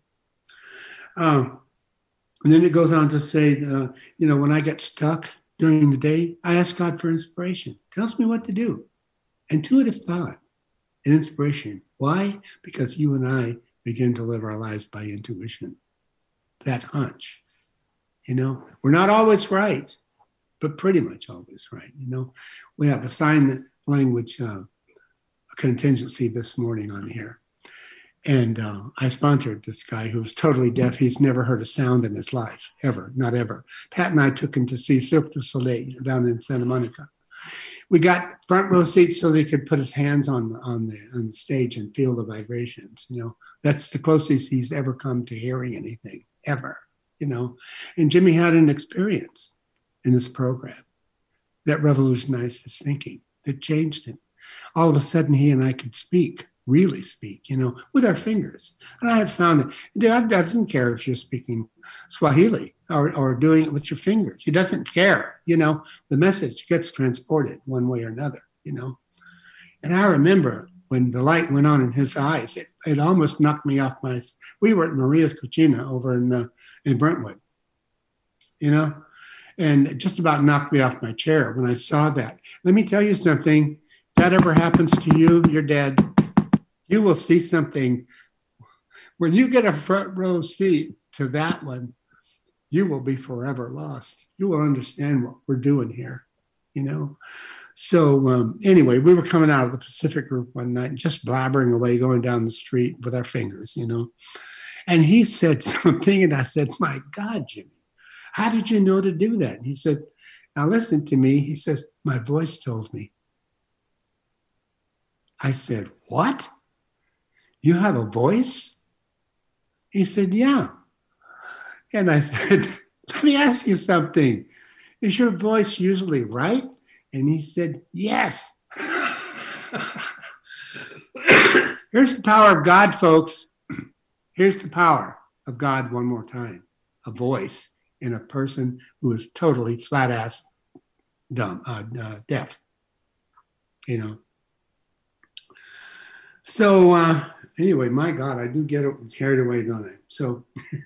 Um, and then it goes on to say, uh, you know, when I get stuck during the day, I ask God for inspiration. Tells me what to do. Intuitive thought and inspiration. Why? Because you and I begin to live our lives by intuition. That hunch, you know, we're not always right, but pretty much always right. You know, we have a sign language uh, contingency this morning on here. And uh, I sponsored this guy who's totally deaf. He's never heard a sound in his life, ever, not ever. Pat and I took him to see Cirque du Soleil down in Santa Monica. We got front row seats so that he could put his hands on, on, the, on the stage and feel the vibrations. You know, that's the closest he's ever come to hearing anything, ever, you know. And Jimmy had an experience in this program that revolutionized his thinking, that changed him. All of a sudden, he and I could speak, really speak, you know, with our fingers. And I have found that God doesn't care if you're speaking Swahili or, or doing it with your fingers. He doesn't care, you know. The message gets transported one way or another, you know. And I remember when the light went on in his eyes, it, it almost knocked me off my, we were at Maria's Cucina over in, uh, in Brentwood, you know, and it just about knocked me off my chair when I saw that. Let me tell you something. If that ever happens to you, you're dead. You will see something. When you get a front row seat to that one, you will be forever lost. You will understand what we're doing here, you know. So um, anyway, we were coming out of the Pacific Group one night, just blabbering away, going down the street with our fingers, you know. And he said something, and I said, my God, Jimmy, how did you know to do that? And he said, now listen to me. He says, my voice told me. I said, what? You have a voice? He said, yeah. And I said, let me ask you something. Is your voice usually right? And he said, yes. Here's the power of God, folks. Here's the power of God one more time. A voice in a person who is totally flat ass dumb, uh, uh, deaf. You know. So uh, anyway, my God, I do get carried away, don't I? So,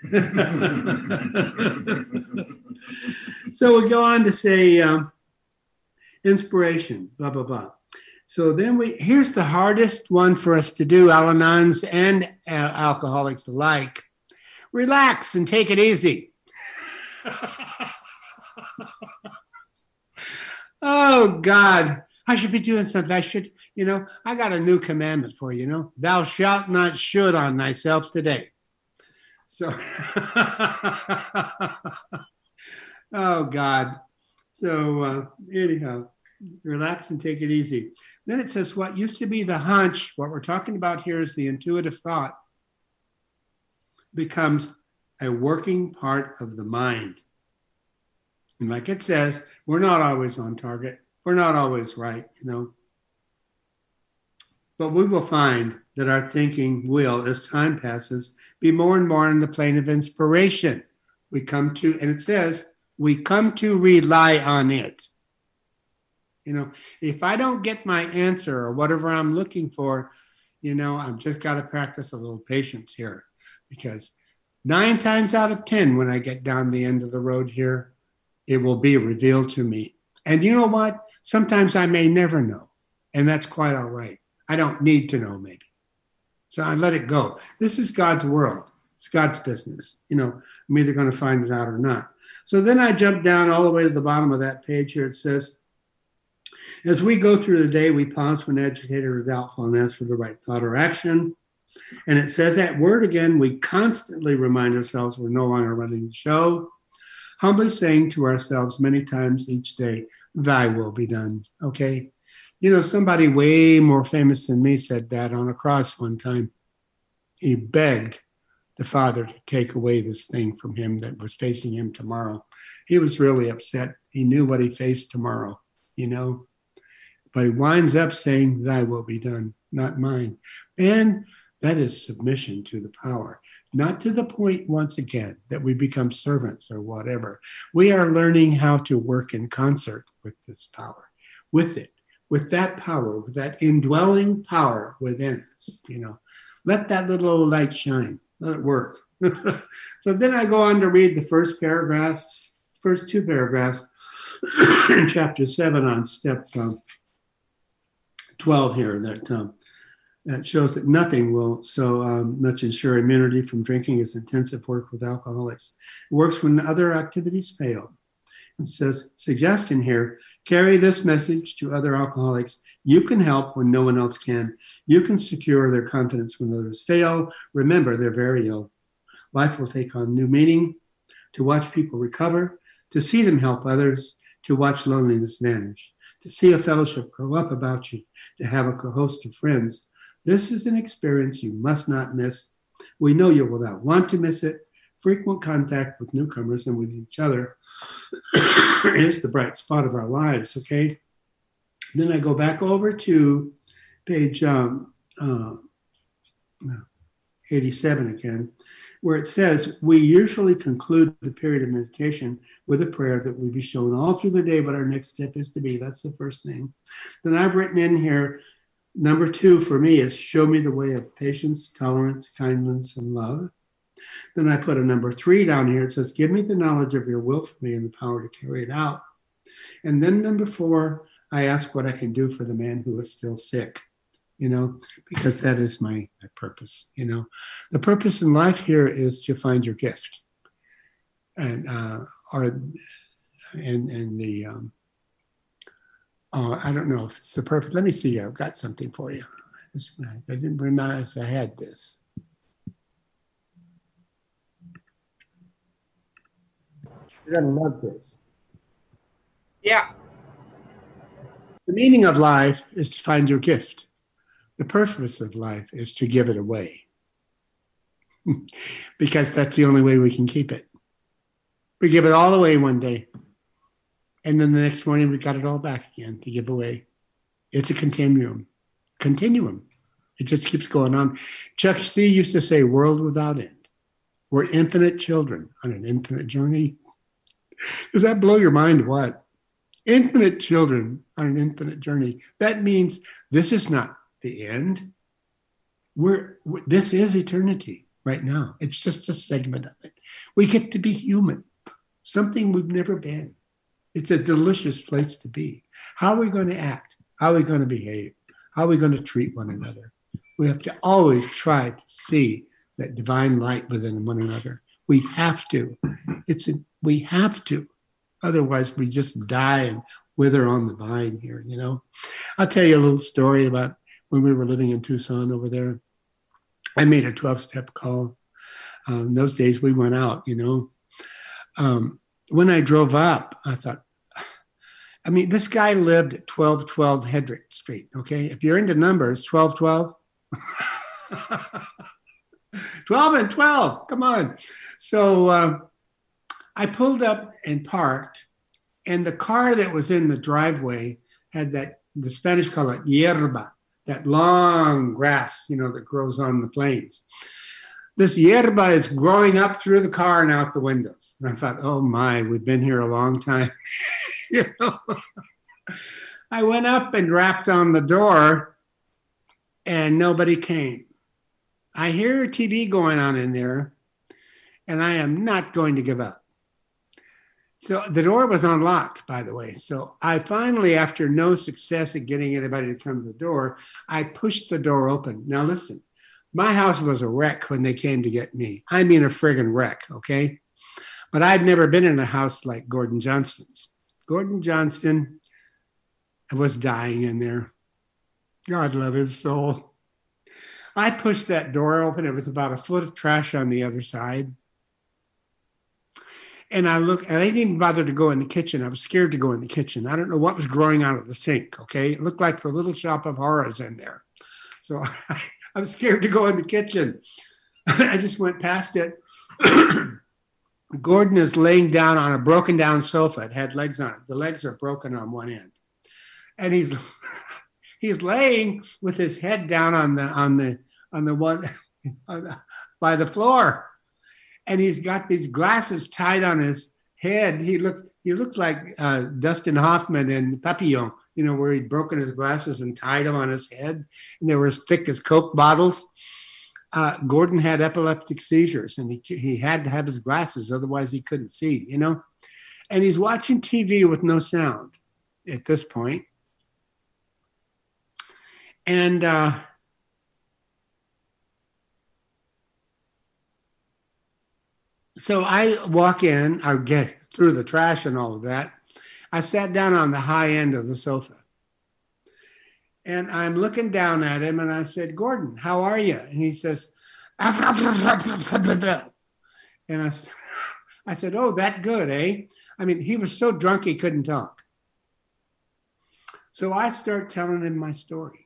so we go on to say um, inspiration, blah, blah, blah. So then we, here's the hardest one for us to do, Al-Anons and uh, alcoholics alike. Relax and take it easy. Oh, God. I should be doing something. I should, you know, I got a new commandment for you, you know, thou shalt not should on thyself today. So, oh God. So uh, anyhow, relax and take it easy. Then it says what used to be the hunch, what we're talking about here is the intuitive thought, becomes a working part of the mind. And like it says, we're not always on target. We're not always right, you know. But we will find that our thinking will, as time passes, be more and more in the plane of inspiration. We come to, and it says, we come to rely on it. You know, if I don't get my answer or whatever I'm looking for, you know, I've just got to practice a little patience here, because nine times out of ten, when I get down the end of the road here, it will be revealed to me. And you know what? Sometimes I may never know, and that's quite all right. I don't need to know, maybe. So I let it go. This is God's world. It's God's business. You know, I'm either going to find it out or not. So then I jump down all the way to the bottom of that page here. It says, as we go through the day, we pause when agitated or doubtful and ask for the right thought or action. And it says that word again, we constantly remind ourselves we're no longer running the show, humbly saying to ourselves many times each day, thy will be done. Okay. You know, somebody way more famous than me said that on a cross one time. He begged the Father to take away this thing from him that was facing him tomorrow. He was really upset. He knew what he faced tomorrow, you know. But he winds up saying, thy will be done, not mine. And that is submission to the power, not to the point, once again, that we become servants or whatever. We are learning how to work in concert with this power, with it, with that power, with that indwelling power within us, you know. Let that little old light shine. Let it work. So then I go on to read the first paragraphs, first two paragraphs in chapter seven on step um, twelve here, that um, that shows that nothing will so um, much ensure immunity from drinking as intensive work with alcoholics. It works when other activities fail. It says, suggestion here, carry this message to other alcoholics. You can help when no one else can. You can secure their confidence when others fail. Remember, they're very ill. Life will take on new meaning. To watch people recover, to see them help others, to watch loneliness vanish, to see a fellowship grow up about you, to have a host of friends. This is an experience you must not miss. We know you will not want to miss it. Frequent contact with newcomers and with each other is the bright spot of our lives, okay? Then I go back over to page um, uh, eighty-seven again, where it says, we usually conclude the period of meditation with a prayer that will be shown all through the day what our next step is to be. That's the first thing. Then I've written in here, number two for me is show me the way of patience, tolerance, kindness, and love. Then I put a number three down here. It says, give me the knowledge of your will for me and the power to carry it out. And then number four, I ask what I can do for the man who is still sick, you know, because that is my, my purpose, you know. The purpose in life here is to find your gift. And, uh, or, and, and the, um, uh, I don't know if it's the purpose. Let me see. I've got something for you. I didn't realize I had this. You're going to love this. Yeah. The meaning of life is to find your gift. The purpose of life is to give it away. Because that's the only way we can keep it. We give it all away one day. And then the next morning we got it all back again to give away. It's a continuum. Continuum. It just keeps going on. Chuck C. used to say, world without end. We're infinite children on an infinite journey. Does that blow your mind? What? Infinite children on an infinite journey. That means this is not the end. We're, this is eternity right now. It's just a segment of it. We get to be human, something we've never been. It's a delicious place to be. How are we going to act? How are we going to behave? How are we going to treat one another? We have to always try to see that divine light within one another. We have to. It's a, we have to. Otherwise, we just die and wither on the vine here, you know. I'll tell you a little story about when we were living in Tucson over there. I made a twelve-step call. Um, those days we went out, you know. Um, when I drove up, I thought, I mean, this guy lived at twelve twelve Hedrick Street, okay? If you're into numbers, twelve twelve. twelve and twelve, come on. So uh, I pulled up and parked, and the car that was in the driveway had that, the Spanish call it hierba, that long grass, you know, that grows on the plains. This hierba is growing up through the car and out the windows. And I thought, oh my, we've been here a long time. You know, I went up and rapped on the door and nobody came. I hear T V going on in there and I am not going to give up. So the door was unlocked, by the way. So I finally, after no success at getting anybody to come to the door, I pushed the door open. Now listen, my house was a wreck when they came to get me. I mean a friggin' wreck, okay? But I'd never been in a house like Gordon Johnston's. Gordon Johnston was dying in there. God love his soul. I pushed that door open. It was about a foot of trash on the other side. And I looked, and I didn't even bother to go in the kitchen. I was scared to go in the kitchen. I don't know what was growing out of the sink, okay? It looked like the Little Shop of Horrors in there. So I, I was scared to go in the kitchen. I just went past it. Gordon is laying down on a broken down sofa. It had legs on it. The legs are broken on one end. And he's he's laying with his head down on the on the on the one on the, by the floor. And he's got these glasses tied on his head. He look he looks like uh, Dustin Hoffman in Papillon, you know, where he'd broken his glasses and tied them on his head, and they were as thick as Coke bottles. Uh, Gordon had epileptic seizures, and he he had to have his glasses, otherwise he couldn't see, you know. And he's watching T V with no sound at this point. And uh, so I walk in, I get through the trash and all of that. I sat down on the high end of the sofa. And I'm looking down at him and I said, Gordon, how are you? And he says, and I, I said, oh, that good, eh? I mean, he was so drunk he couldn't talk. So I start telling him my story.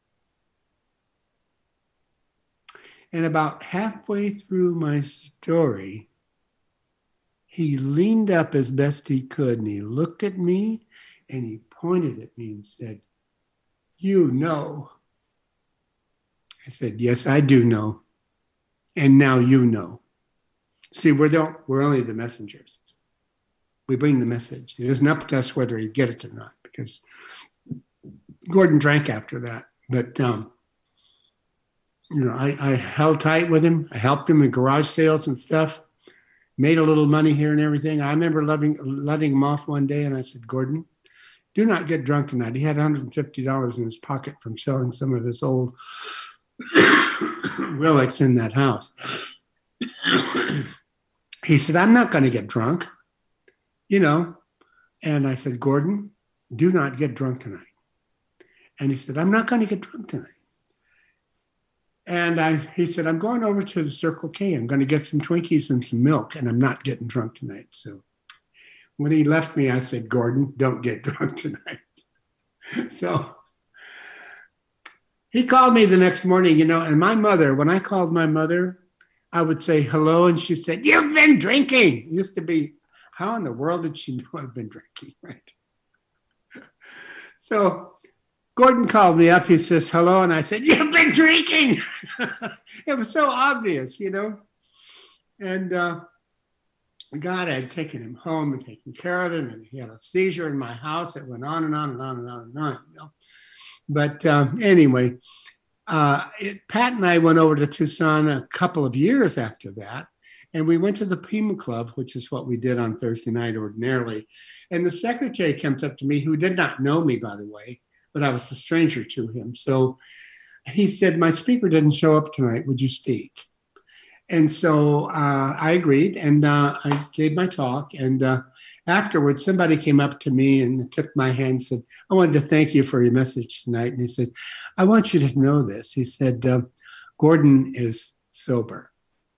And about halfway through my story, he leaned up as best he could and he looked at me and he pointed at me and said, you know. I said, yes, I do know. And now you know. See, we're, don't, we're only the messengers. We bring the message. It isn't up to us whether he gets it or not, because Gordon drank after that. But, um, you know, I, I held tight with him. I helped him in garage sales and stuff. Made a little money here and everything. I remember loving, letting him off one day, and I said, Gordon, do not get drunk tonight. He had one hundred fifty dollars in his pocket from selling some of his old relics in that house. He said, I'm not going to get drunk, you know. And I said, Gordon, do not get drunk tonight. And he said, I'm not going to get drunk tonight. And I, he said, I'm going over to the Circle K. I'm going to get some Twinkies and some milk, and I'm not getting drunk tonight. So when he left me, I said, Gordon, don't get drunk tonight. So he called me the next morning, you know, and my mother, when I called my mother, I would say hello, and she said, you've been drinking. It used to be, how in the world did she know I've been drinking, right? So Gordon called me up. He says, hello. And I said, you've been drinking. It was so obvious, you know. And uh, God had taken him home and taken care of him. And he had a seizure in my house. It went on and on and on and on and on, you know. But uh, anyway, uh, it, Pat and I went over to Tucson a couple of years after that. And we went to the Pima Club, which is what we did on Thursday night ordinarily. And the secretary comes up to me, who did not know me, by the way, but I was a stranger to him. So he said, my speaker didn't show up tonight. Would you speak? And so uh, I agreed, and uh, I gave my talk. And uh, afterwards, somebody came up to me and took my hand and said, I wanted to thank you for your message tonight. And he said, I want you to know this. He said, um, Gordon is sober.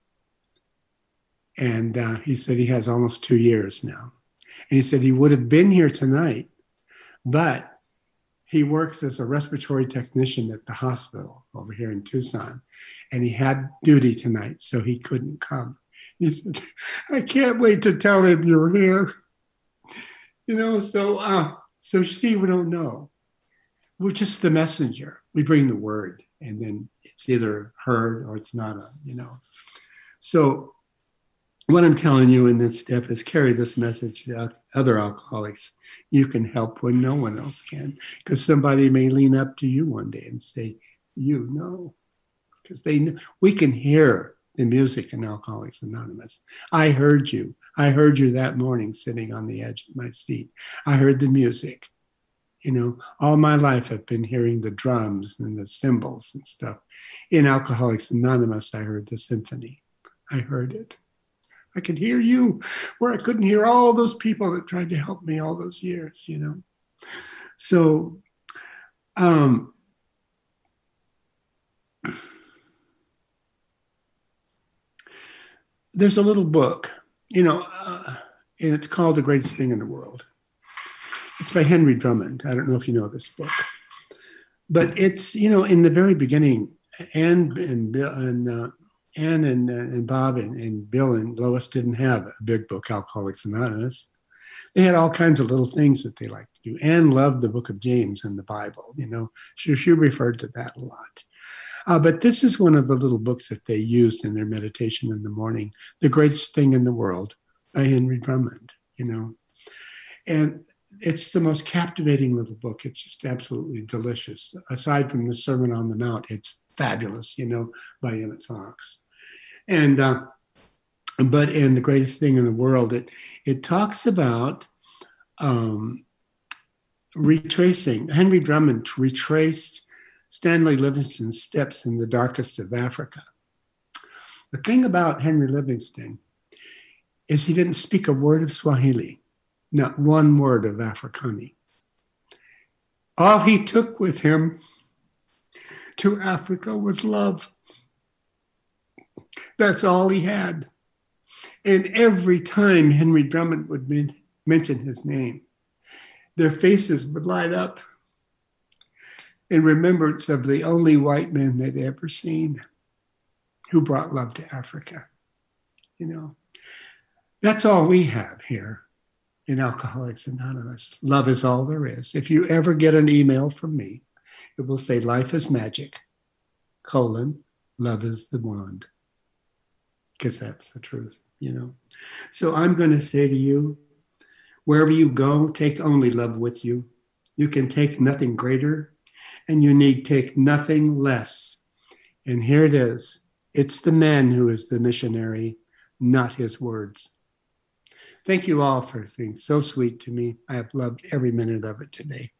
And uh, he said he has almost two years now. And he said he would have been here tonight, but he works as a respiratory technician at the hospital over here in Tucson. And he had duty tonight, so he couldn't come. He said, I can't wait to tell him you're here. You know, so, uh, so see, we don't know. We're just the messenger. We bring the word, and then it's either heard or it's not, a, you know. So what I'm telling you in this step is carry this message to other alcoholics. You can help when no one else can, because somebody may lean up to you one day and say, you know, because they know. We can hear the music in Alcoholics Anonymous. I heard you. I heard you that morning sitting on the edge of my seat. I heard the music. You know, all my life I've been hearing the drums and the cymbals and stuff. In Alcoholics Anonymous, I heard the symphony. I heard it. I could hear you where I couldn't hear all those people that tried to help me all those years, you know. So, um, there's a little book, you know, uh, and it's called The Greatest Thing in the World. It's by Henry Drummond. I don't know if you know this book. But it's, you know, in the very beginning, Anne and Bill and uh, Anne and, uh, and Bob and, and Bill and Lois didn't have a big book, Alcoholics Anonymous. They had all kinds of little things that they liked to do. Anne loved the book of James and the Bible, you know. She, she referred to that a lot. Uh, but this is one of the little books that they used in their meditation in the morning, The Greatest Thing in the World by Henry Drummond, you know. And it's the most captivating little book. It's just absolutely delicious. Aside from the Sermon on the Mount, it's fabulous, you know, by Emmett Fox. And, uh, but in The Greatest Thing in the World, it, it talks about um, retracing. Henry Drummond retraced Stanley Livingstone's steps in the darkest of Africa. The thing about Henry Livingston is he didn't speak a word of Swahili, not one word of Afrikaans. All he took with him to Africa was love. That's all he had. And every time Henry Drummond would men- mention his name, their faces would light up in remembrance of the only white man they'd ever seen who brought love to Africa. You know, that's all we have here in Alcoholics Anonymous. Love is all there is. If you ever get an email from me, it will say life is magic, colon, love is the wand. Because that's the truth, you know. So I'm going to say to you, wherever you go, take only love with you. You can take nothing greater, and you need take nothing less. And here it is. It's the man who is the missionary, not his words. Thank you all for being so sweet to me. I have loved every minute of it today.